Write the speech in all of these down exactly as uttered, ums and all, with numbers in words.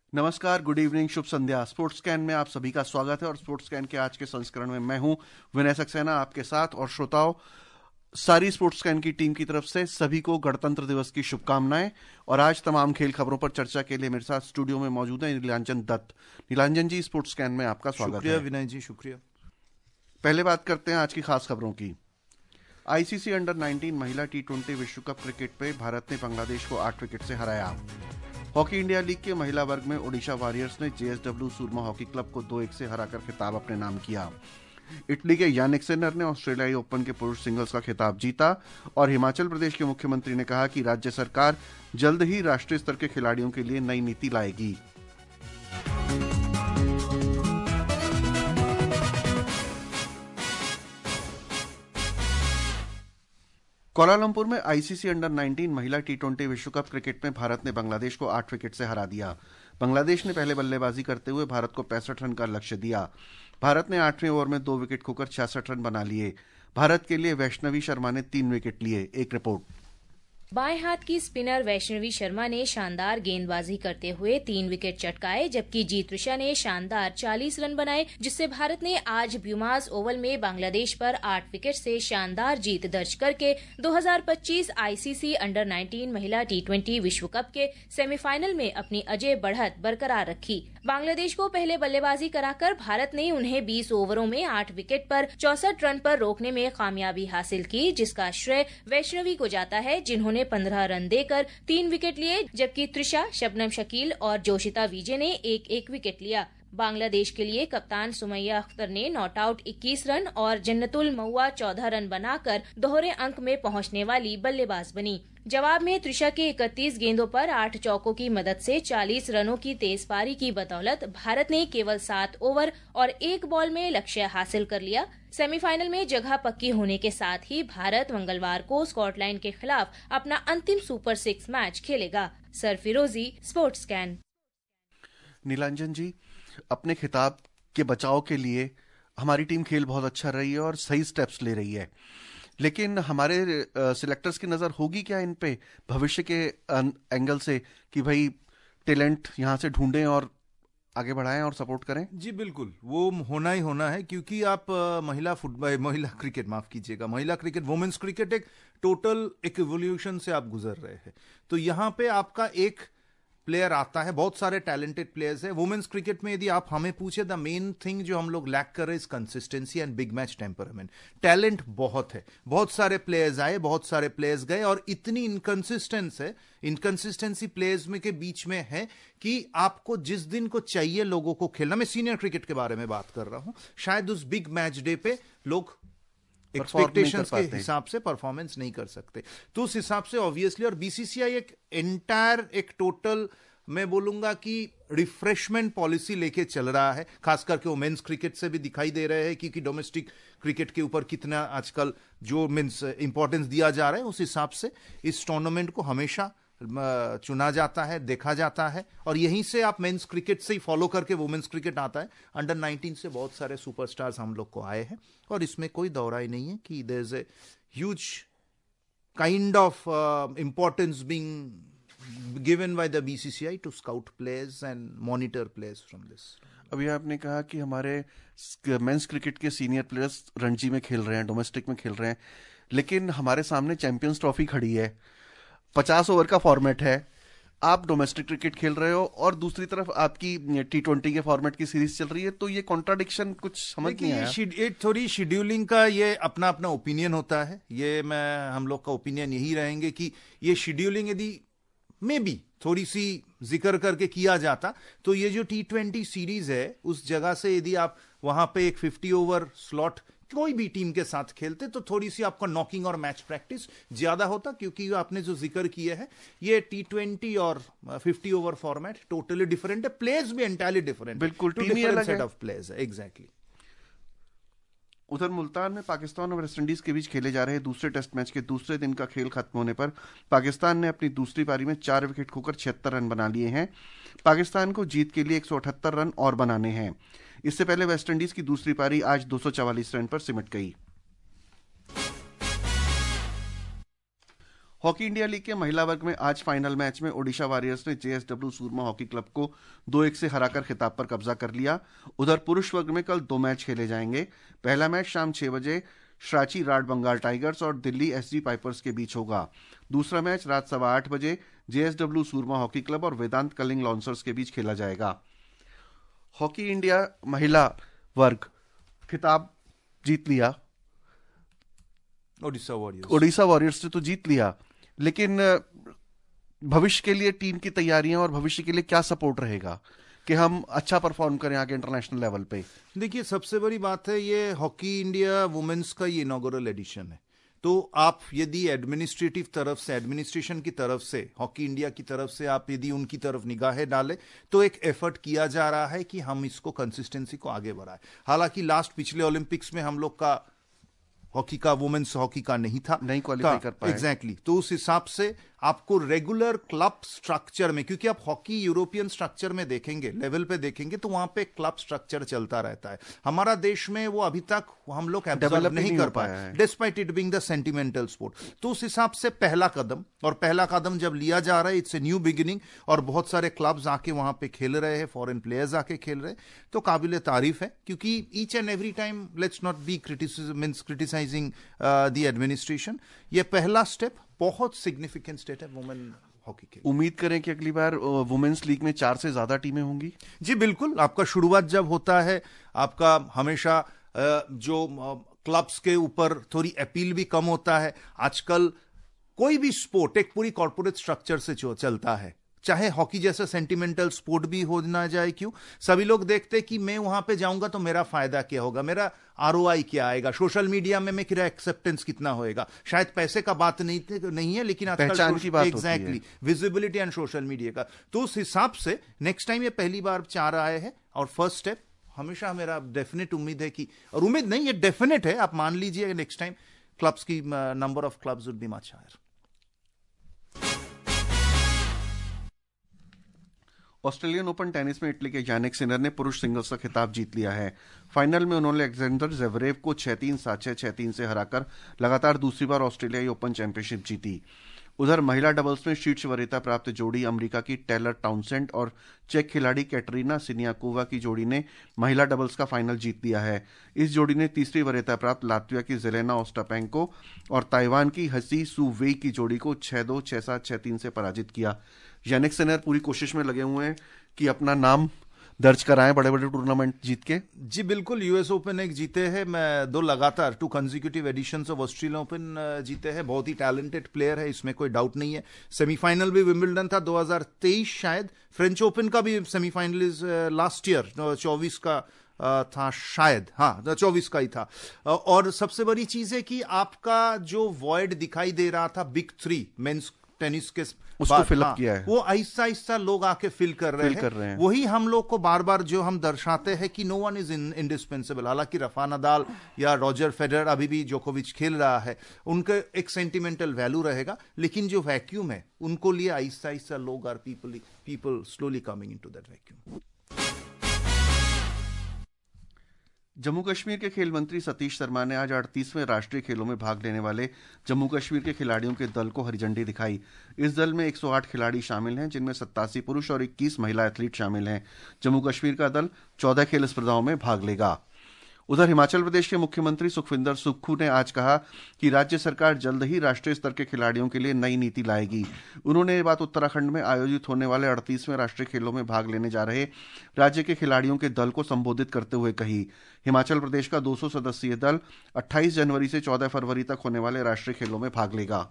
नमस्कार, good evening, शुभ संध्या। स्पोर्ट्स स्कैन में आप सभी का स्वागत है और स्पोर्ट्स स्कैन के आज के संस्करण में मैं हूं विनय सक्सेना आपके साथ। और श्रोताओं, सारी स्पोर्ट्स स्कैन की टीम की तरफ से सभी को गणतंत्र दिवस की शुभकामनाएं। और आज तमाम खेल खबरों पर चर्चा के लिए मेरे साथ स्टूडियो में मौजूद है नीलांजन दत्त। नीलांजन जी, स्पोर्ट्स स्कैन में आपका स्वागत है। शुक्रिया विनय जी, शुक्रिया। पहले बात करते हैं आज की खास खबरों की। आईसीसी अंडर नाइनटीन महिला टी ट्वेंटी विश्व कप क्रिकेट पे भारत ने बांग्लादेश को आठ विकेट से हराया। हॉकी इंडिया लीग के महिला वर्ग में ओडिशा वॉरियर्स ने जेएसडब्ल्यू सूरमा हॉकी क्लब को दो एक से हराकर खिताब अपने नाम किया। इटली के यानिक सिनर ने ऑस्ट्रेलियाई ओपन के पुरुष सिंगल्स का खिताब जीता। और हिमाचल प्रदेश के मुख्यमंत्री ने कहा कि राज्य सरकार जल्द ही राष्ट्रीय स्तर के खिलाड़ियों के लिए नई नीति लाएगी। कोलालंपुर में आईसीसी अंडर नाइनटीन महिला टी ट्वेंटी विश्व कप क्रिकेट में भारत ने बांग्लादेश को आठ विकेट से हरा दिया। बांग्लादेश ने पहले बल्लेबाजी करते हुए भारत को पैंसठ रन का लक्ष्य दिया। भारत ने आठवें ओवर में दो विकेट खोकर छियासठ रन बना लिए। भारत के लिए वैष्णवी शर्मा ने तीन विकेट लिए। एक रिपोर्ट। बाएं हाथ की स्पिनर वैष्णवी शर्मा ने शानदार गेंदबाजी करते हुए तीन विकेट चटकाए, जबकि जीत त्रिशा ने शानदार चालीस रन बनाए, जिससे भारत ने आज ब्यूमास ओवल में बांग्लादेश पर आठ विकेट से शानदार जीत दर्ज करके दो हज़ार पच्चीस आईसीसी अंडर नाइनटीन महिला टी ट्वेंटी विश्व कप के सेमीफाइनल में अपनी अजय बढ़त बरकरार रखी। बांग्लादेश को पहले बल्लेबाजी कराकर भारत ने उन्हें बीस ओवरों में आठ विकेट पर चौसठ रन पर रोकने में कामयाबी हासिल की, जिसका श्रेय वैष्णवी को जाता है, जिन्होंने पंद्रह रन देकर तीन विकेट लिए, जबकि त्रिशा, शबनम शकील और जोशिता विजय ने एक एक विकेट लिया। बांग्लादेश के लिए कप्तान सुमैया अख्तर ने नॉट आउट इक्कीस रन और जन्नतुल मऊआ चौदह रन बनाकर दोहरे अंक में पहुंचने वाली बल्लेबाज बनी। जवाब में त्रिशा के इकतीस गेंदों पर आठ चौकों की मदद से चालीस रनों की तेज पारी की बदौलत भारत ने केवल सात ओवर और एक बॉल में लक्ष्य हासिल कर लिया। सेमीफाइनल में जगह पक्की होने के साथ ही भारत मंगलवार को स्कॉटलैंड के खिलाफ अपना अंतिम सुपर सिक्स मैच खेलेगा। सरफिरोजी, स्पोर्ट्स स्कैन। नीलांजन जी, अपने खिताब के बचाव के लिए हमारी टीम खेल बहुत अच्छा रही है और सही स्टेप्स ले रही है, लेकिन हमारे सिलेक्टर्स की नजर होगी क्या इन पे भविष्य के एंगल से कि भाई टैलेंट यहां से ढूंढें और आगे बढ़ाएं और सपोर्ट करें? जी बिल्कुल, वो होना ही होना है, क्योंकि आप आ, महिला फुटबॉल महिला क्रिकेट माफ कीजिएगा महिला क्रिकेट वुमेन्स क्रिकेट एक टोटल एक इवोल्यूशन से आप गुजर रहे हैं। तो यहाँ पे आपका एक प्लेयर आता है, बहुत सारे टैलेंटेड प्लेयर्स है। वुमेन्स क्रिकेट में यदि आप हमें पूछे, द मेन थिंग जो हम लोग लैक कर रहे हैं is consistency and big match temperament. Talent बहुत है, बहुत सारे प्लेयर्स आए, बहुत सारे प्लेयर्स गए, और इतनी इनकंसिस्टेंस है, इनकंसिस्टेंसी प्लेयर्स में के बीच में है कि आपको जिस दिन को चाहिए लोगों को खेलना, मैं सीनियर क्रिकेट के बारे में बात कर रहा हूं, शायद उस बिग मैच डे पे लोग एक्सपेक्टेशंस के हिसाब से परफॉर्मेंस नहीं कर सकते। तो उस हिसाब से ऑब्वियसली, और बीसीसीआई एक एंटायर एक टोटल मैं बोलूंगा कि रिफ्रेशमेंट पॉलिसी लेके चल रहा है, खास करके वुमेन्स क्रिकेट से भी दिखाई दे रहे हैं, क्योंकि डोमेस्टिक क्रिकेट के ऊपर कितना आजकल जो मीन्स इंपॉर्टेंस दिया जा रहा है, उस हिसाब से इस टूर्नामेंट को हमेशा चुना जाता है, देखा जाता है, और यहीं से आप मेंस क्रिकेट से ही फॉलो करके वुमेन्स क्रिकेट आता है। अंडर नाइनटीन से बहुत सारे सुपरस्टार्स हम लोग को आए हैं, और इसमें कोई दौराई नहीं है कि there is a huge kind of importance being given by the BCCI to scout players and monitor players from this. अभी आपने कहा कि हमारे मेंस क्रिकेट के सीनियर प्लेयर्स रणजी में खेल रहे हैं, डोमेस्टिक में खेल रहे हैं, लेकिन हमारे सामने चैंपियंस ट्रॉफी खड़ी है, पचास ओवर का फॉर्मेट है। आप डोमेस्टिक क्रिकेट खेल रहे हो और दूसरी तरफ आपकी टी ट्वेंटी के फॉर्मेट की सीरीज चल रही है, तो ये कॉन्ट्राडिक्शन कुछ समझ नहीं आया। ये थोड़ी शेड्यूलिंग का ये अपना अपना ओपिनियन होता है। ये मैं हम लोग का ओपिनियन यही रहेंगे कि ये शेड्यूलिंग यदि मे बी थोड़ी सी जिक्र करके किया जाता, तो ये जो टी ट्वेंटी सीरीज है उस जगह से यदि आप वहां पे एक फिफ्टी ओवर स्लॉट कोई भी टीम के साथ खेलते, तो थोड़ी सी आपका नॉकिंग और मैच प्रैक्टिस ज्यादा होता, क्योंकि आपने जो जिक्र किया है ये टी ट्वेंटी और fifty over format totally different है, प्लेयर्स भी एंटायरली डिफरेंट, बिल्कुल डिफरेंट सेट ऑफ प्लेयर्स है। एग्जैक्टली। उधर मुल्तान में पाकिस्तान और वेस्टइंडीज के बीच खेले जा रहे दूसरे टेस्ट मैच के दूसरे दिन का खेल खत्म होने पर पाकिस्तान ने अपनी दूसरी पारी में चार विकेट खोकर छिहत्तर रन बना लिए हैं। पाकिस्तान को जीत के लिए एक सौ अठहत्तर रन और बनाने हैं। इससे पहले वेस्टइंडीज की दूसरी पारी आज दो सौ चवालीस रन पर सिमट गई। हॉकी इंडिया लीग के महिला वर्ग में आज फाइनल मैच में ओडिशा वॉरियर्स ने जेएसडब्ल्यू सूरमा हॉकी क्लब को दो एक से हराकर खिताब पर कब्जा कर लिया। उधर पुरुष वर्ग में कल दो मैच खेले जाएंगे। पहला मैच शाम छह बजे श्राची राड बंगाल टाइगर्स और दिल्ली एसजी पाइपर्स के बीच होगा। दूसरा मैच रात सवा आठ बजे जेएसडब्ल्यू सूरमा हॉकी क्लब और वेदांत कलिंग लॉन्सर्स के बीच खेला जाएगा। हॉकी इंडिया महिला वर्ग खिताब जीत लिया। ओडिशा वॉरियर्स ओडिशा वॉरियर्स ने तो जीत लिया, लेकिन भविष्य के लिए टीम की तैयारियां और भविष्य के लिए क्या सपोर्ट रहेगा कि हम अच्छा परफॉर्म करें आगे इंटरनेशनल लेवल पे? देखिए, सबसे बड़ी बात है ये हॉकी इंडिया वुमेन्स का ये इनॉग्रल एडिशन है। तो आप यदि एडमिनिस्ट्रेटिव तरफ से, एडमिनिस्ट्रेशन की तरफ से, हॉकी इंडिया की तरफ से आप यदि उनकी तरफ निगाहें डालें तो एक एफर्ट किया जा रहा है कि हम इसको कंसिस्टेंसी को आगे बढ़ाएं। हालांकि लास्ट पिछले ओलंपिक्स में हम लोग का हॉकी का, वुमेन्स हॉकी का नहीं था, नहीं क्वालिफाई कर पाए। Exactly exactly. तो उस हिसाब से आपको रेगुलर क्लब स्ट्रक्चर में, क्योंकि आप हॉकी यूरोपियन स्ट्रक्चर में देखेंगे, लेवल पे देखेंगे तो वहां पे क्लब स्ट्रक्चर चलता रहता है। हमारा देश में वो अभी तक हम लोग डेवलप नहीं, नहीं कर पाए, despite it being the sentimental sport. तो उस हिसाब से पहला कदम, और पहला कदम जब लिया जा रहा है, इट्स ए न्यू बिगिनिंग, और बहुत सारे क्लब्स आके वहां पे खेल रहे हैं, फॉरेन प्लेयर्स आके खेल रहे हैं, तो काबिल तारीफ है। क्योंकि each and every time let's not be means criticising the administration, ये पहला स्टेप बहुत सिग्निफिकेंट स्टेप है वुमेन हॉकी के। उम्मीद करें कि अगली बार वुमेन्स लीग में चार से ज्यादा टीमें होंगी। जी बिल्कुल, आपका शुरुआत जब होता है, आपका हमेशा जो क्लब्स के ऊपर थोड़ी अपील भी कम होता है। आजकल कोई भी स्पोर्ट एक पूरी कॉर्पोरेट स्ट्रक्चर से चलता है, चाहे हॉकी जैसा सेंटिमेंटल स्पोर्ट भी हो ना जाए क्यों। सभी लोग देखते कि मैं वहां पे जाऊंगा तो मेरा फायदा क्या होगा, मेरा आरओआई क्या आएगा, सोशल मीडिया में मेरा एक्सेप्टेंस कितना होएगा। शायद पैसे का बात नहीं नहीं है, लेकिन पहचान की बात एग्जैक्टली होती है, विजिबिलिटी एंड सोशल मीडिया का। तो उस हिसाब से नेक्स्ट टाइम ये पहली बार चार आए हैं, और फर्स्ट स्टेप हमेशा मेरा डेफिनेट उम्मीद है कि, और उम्मीद नहीं, ये डेफिनेट है, आप मान लीजिए नेक्स्ट टाइम क्लब्स की number of clubs would be much higher. Australian open tennis में इटली के यानिक सिनर ने पुरुष सिंगल्स का खिताब जीत लिया है। फाइनल में उन्होंने अलेक्जेंडर ज़वेरेव को छह तीन सात छह छह तीन से हराकर लगातार दूसरी बार ऑस्ट्रेलियाई ओपन चैंपियनशिप जीती। उधर महिला डबल्स में शीर्ष वरीयता प्राप्त जोड़ी अमेरिका की टेलर टाउनसेंड और चेक खिलाड़ी कैटरीना सिनियाकोवा की जोड़ी ने महिला डबल्स का फाइनल जीत लिया है। इस जोड़ी ने तीसरी वरीयता प्राप्त लात्विया की जेलेना ओस्टापेंको और ताइवान की हसी सू वेई की जोड़ी को छह दो छह सात छह तीन से पराजित किया। यानिक सिनर पूरी कोशिश में लगे हुए हैं कि अपना नाम दर्ज कराएं बड़े बड़े टूर्नामेंट जीत के। जी बिल्कुल, यूएस ओपन एक जीते हैं, मैं दो लगातार two consecutive editions of Australian open जीते हैं। बहुत ही टैलेंटेड प्लेयर है, इसमें कोई डाउट नहीं है। सेमीफाइनल भी विंबलडन था दो हज़ार तेईस, शायद फ्रेंच ओपन का भी सेमीफाइनल इज लास्ट ईयर चौबीस का था शायद, हाँ चौबीस का ही था। और सबसे बड़ी चीज है कि आपका जो वॉइड दिखाई दे रहा था बिग थ्री मेंस टेनिस के, उसको फिल अप किया है, वो आहिस्ता आहिस्ता लोग आके फिल कर रहे हैं, कर रहे हैं। वही हम लोग को बार बार जो हम दर्शाते हैं कि नो वन इज इंडिस्पेंसेबल। हालांकि रफा नदाल या रॉजर फेडरर, अभी भी जोकोविच खेल रहा है, उनका एक सेंटिमेंटल वैल्यू रहेगा, लेकिन जो वैक्यूम है उनको लिए आहिस्ता आहिस्ता लोग are people people slowly coming into that vacuum. Jammu Kashmir के खेल मंत्री सतीश शर्मा ने आज अड़तीसवें राष्ट्रीय खेलों में भाग लेने वाले जम्मू कश्मीर के खिलाड़ियों के दल को हरी झंडी दिखाई। इस दल में एक सौ आठ खिलाड़ी शामिल हैं, जिनमें सत्तासी पुरुष और इक्कीस महिला एथलीट शामिल हैं। जम्मू कश्मीर का दल चौदह खेल स्पर्धाओं में भाग लेगा। उधर हिमाचल प्रदेश के मुख्यमंत्री सुखविंदर सुक्खू ने आज कहा कि राज्य सरकार जल्द ही राष्ट्रीय स्तर के खिलाड़ियों के लिए नई नीति लाएगी। उन्होंने ये बात उत्तराखंड में आयोजित होने वाले अड़तीसवें राष्ट्रीय खेलों में भाग लेने जा रहे राज्य के खिलाड़ियों के दल को संबोधित करते हुए कही। हिमाचल प्रदेश का दो सौ सदस्यीय दल अट्ठाईस जनवरी से चौदह फरवरी तक होने वाले राष्ट्रीय खेलों में भाग लेगा।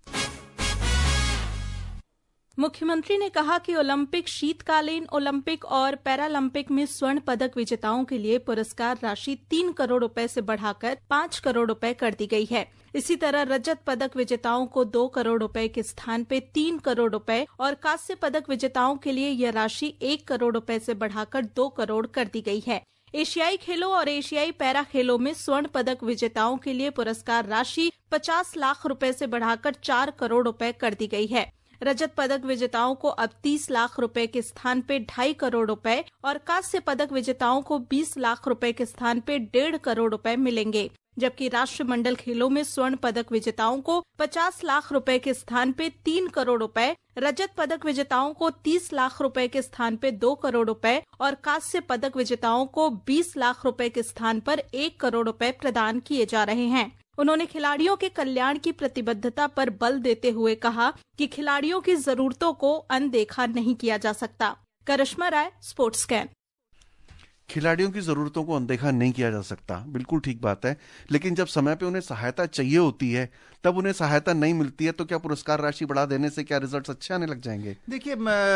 मुख्यमंत्री ने कहा कि ओलंपिक, शीतकालीन ओलंपिक और पैरालंपिक में स्वर्ण पदक विजेताओं के लिए पुरस्कार राशि तीन करोड़ रुपए से बढ़ाकर पाँच करोड़ रुपए कर दी गई है। इसी तरह रजत पदक विजेताओं को दो करोड़ रुपए के स्थान पे तीन करोड़ रुपए और कांस्य पदक विजेताओं के लिए यह राशि एक करोड़ रुपए से बढ़ाकर दो करोड़ कर दी गई है। एशियाई खेलों और एशियाई पैरा खेलों में स्वर्ण पदक विजेताओं के लिए पुरस्कार राशि पचास लाख रुपए से बढ़ाकर चार करोड़ रुपए कर दी गई है। रजत पदक विजेताओं को अब तीस लाख रुपए के स्थान पे ढाई करोड़ रुपए और कांस्य पदक विजेताओं को बीस लाख रुपए के स्थान पे डेढ़ करोड़ रुपए मिलेंगे, जबकि राष्ट्रमंडल खेलों में स्वर्ण पदक विजेताओं को पचास लाख रुपए के स्थान पे तीन करोड़ रुपए, रजत पदक विजेताओं को तीस लाख रुपए के स्थान पे दो करोड़ रुपए और कांस्य पदक विजेताओं को बीस लाख रुपए के स्थान पर एक करोड़ रुपए प्रदान किए जा रहे हैं। उन्होंने खिलाड़ियों के कल्याण की प्रतिबद्धता पर बल देते हुए कहा कि खिलाड़ियों की जरूरतों को अनदेखा नहीं किया जा सकता। Karishma Rai, sports scan. खिलाड़ियों की जरूरतों को अनदेखा नहीं किया जा सकता, बिल्कुल ठीक बात है, लेकिन जब समय पे उन्हें सहायता चाहिए होती है तब उन्हें सहायता नहीं मिलती है, तो क्या पुरस्कार राशि बढ़ा देने से क्या रिजल्ट्स अच्छे आने लग जाएंगे? देखिए,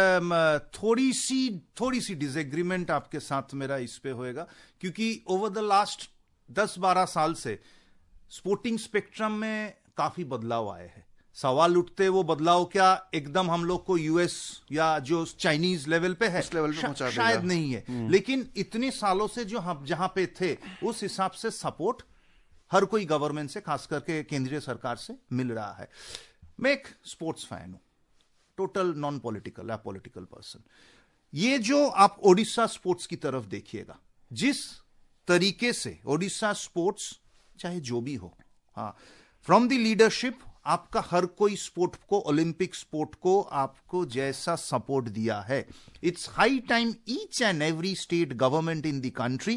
थोड़ी सी थोड़ी सी डिसएग्रीमेंट आपके साथ मेरा इस पे होएगा, क्योंकि ओवर द लास्ट दस बारह साल से स्पोर्टिंग स्पेक्ट्रम में काफी बदलाव आए हैं। सवाल उठते वो बदलाव क्या एकदम हम लोग को यूएस या जो चाइनीज लेवल पे है उस लेवल पे पहुंचा देगा? शायद नहीं है, लेकिन इतने सालों से जो हम जहां पे थे उस हिसाब से सपोर्ट हर कोई गवर्नमेंट से, खास करके केंद्रीय सरकार से मिल रहा है। मैं एक स्पोर्ट्स फैन हूं, टोटल नॉन पॉलिटिकल या पॉलिटिकल पर्सन। ये जो आप ओडिशा स्पोर्ट्स की तरफ देखिएगा, जिस तरीके से ओडिशा स्पोर्ट्स चाहे जो भी हो, हाँ, फ्रॉम द लीडरशिप आपका हर कोई स्पोर्ट को, ओलंपिक स्पोर्ट को आपको जैसा सपोर्ट दिया है, it's high time each and every state government in the country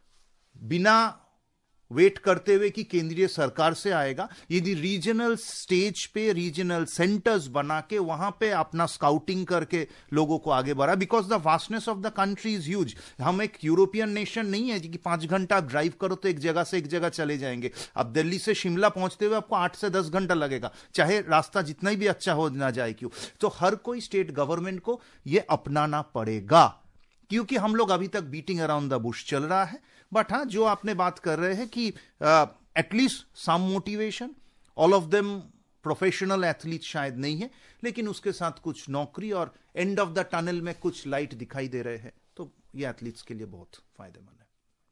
बिना वेट करते हुए कि केंद्रीय सरकार से आएगा, यदि रीजनल स्टेज पे रीजनल सेंटर्स बना के वहां पे अपना स्काउटिंग करके लोगों को आगे बढ़ा, because the vastness of the country is huge. हम एक यूरोपियन नेशन नहीं है कि पांच घंटा आप ड्राइव करो तो एक जगह से एक जगह चले जाएंगे। अब दिल्ली से शिमला पहुंचते हुए आपको आठ से दस घंटा लगेगा, चाहे रास्ता जितना भी अच्छा हो ना जाए क्यों। तो हर कोई स्टेट गवर्नमेंट को यह अपनाना पड़ेगा, क्योंकि हम लोग अभी तक बीटिंग अराउंड द बुश चल रहा है। बट हाँ, जो आपने बात कर रहे हैं कि at least some motivation, all of them professional athlete शायद नहीं है, लेकिन उसके साथ कुछ नौकरी और एंड ऑफ द टनल में कुछ लाइट दिखाई दे रहे हैं, तो ये एथलीट्स के लिए बहुत फायदेमंद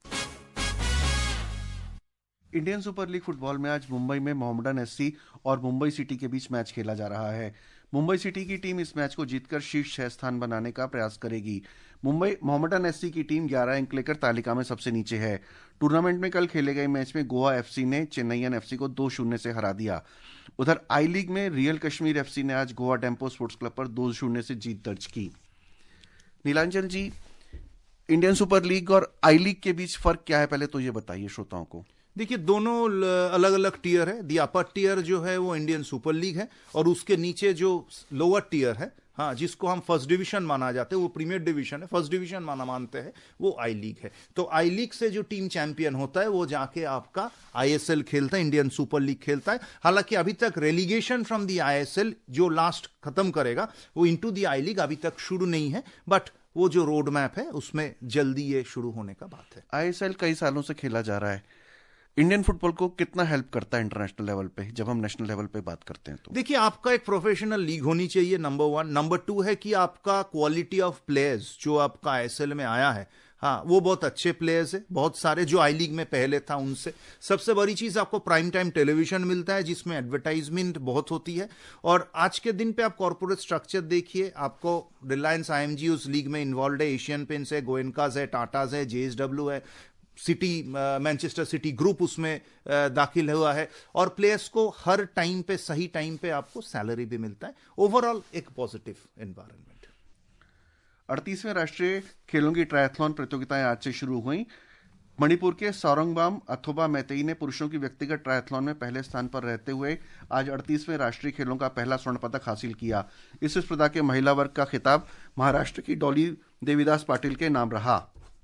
है। इंडियन सुपर लीग फुटबॉल में आज मुंबई में मोहम्मडन एससी और मुंबई सिटी के बीच मैच खेला जा रहा है। मुंबई सिटी की टीम इस मैच को जीतकर शीर्ष छह स्थान बनाने का प्रयास करेगी। मुंबई मोहम्मडन एससी की टीम ग्यारह अंक लेकर तालिका में सबसे नीचे है। टूर्नामेंट में कल खेले गए मैच में गोवा एफसी ने चेन्नईयन एफसी को दो शून्य से हरा दिया। उधर आई लीग में रियल कश्मीर एफसी ने आज गोवा टेम्पो स्पोर्ट्स क्लब पर दो शून्य से जीत दर्ज की। Nilanchal ji, Indian super league और आई लीग के बीच फर्क क्या है, पहले तो ये बताइए श्रोताओं को। देखिए, दोनों अलग अलग टियर है। दी अपर टियर जो है वो इंडियन सुपर लीग है, और उसके नीचे जो लोअर टियर है, हाँ, जिसको हम फर्स्ट डिवीजन माना जाते हैं, वो प्रीमियर डिवीजन है, फर्स्ट डिवीजन माना मानते हैं, वो आई लीग है। तो आई लीग से जो टीम चैंपियन होता है वो जाके आपका आईएसएल खेलता है, इंडियन सुपर लीग खेलता है। हालांकि अभी तक रेलीगेशन फ्रॉम दी आईएसएल जो लास्ट खत्म करेगा वो इनटू दी आई लीग अभी तक शुरू नहीं है, बट वो जो रोड मैप है उसमें जल्दी ये शुरू होने का बात है। आईएसएल कई सालों से खेला जा रहा है, इंडियन फुटबॉल को कितना हेल्प करता है इंटरनेशनल लेवल पे, जब हम नेशनल लेवल पे बात करते हैं तो? देखिए, आपका एक प्रोफेशनल लीग होनी चाहिए, नंबर वन। नंबर टू है कि आपका क्वालिटी ऑफ प्लेयर्स जो आपका आईएसएल में आया है, हाँ, वो बहुत अच्छे प्लेयर्स है, बहुत सारे जो आई लीग में पहले था उनसे। सबसे बड़ी चीज आपको प्राइम टाइम टेलीविजन मिलता है, जिसमें एडवर्टाइजमेंट बहुत होती है। और आज के दिन पे आप कॉर्पोरेट स्ट्रक्चर देखिए, आपको रिलायंस आईएमजी उस लीग में इन्वॉल्व है, एशियन पेंट्स है, गोयनकाज है, टाटाज है, जेएसडब्ल्यू है, सिटी मैनचेस्टर सिटी ग्रुप उसमें दाखिल हुआ है, और प्लेयर्स को हर टाइम पे सही टाइम पे आपको सैलरी भी मिलता है। ओवरऑल एक पॉजिटिव एनवायरनमेंट। अड़तीसवें राष्ट्रीय खेलों की ट्रायथलॉन प्रतियोगिताएं आज से शुरू हुई। मणिपुर के सौरंगबाम अथोबा मैतेई ने पुरुषों की व्यक्तिगत ट्रायथलॉन में पहले स्थान पर रहते हुए आज अड़तीसवें राष्ट्रीय खेलों का पहला स्वर्ण पदक हासिल किया। इस स्पर्धा के महिला वर्ग का खिताब महाराष्ट्र की डॉली देवीदास पाटिल के नाम रहा।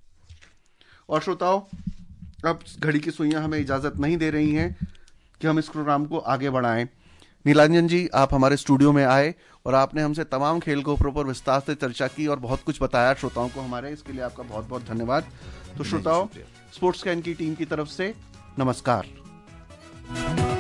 और श्रोताओं, अब घड़ी की सुइयां हमें इजाजत नहीं दे रही हैं कि हम इस प्रोग्राम को आगे बढ़ाएं। नीलांजन जी, आप हमारे स्टूडियो में आए और आपने हमसे तमाम खेल खबरों पर विस्तार से चर्चा की और बहुत कुछ बताया श्रोताओं को हमारे, इसके लिए आपका बहुत बहुत धन्यवाद। तो श्रोताओं, स्पोर्ट्स स्कैन की टीम की तरफ से नमस्कार।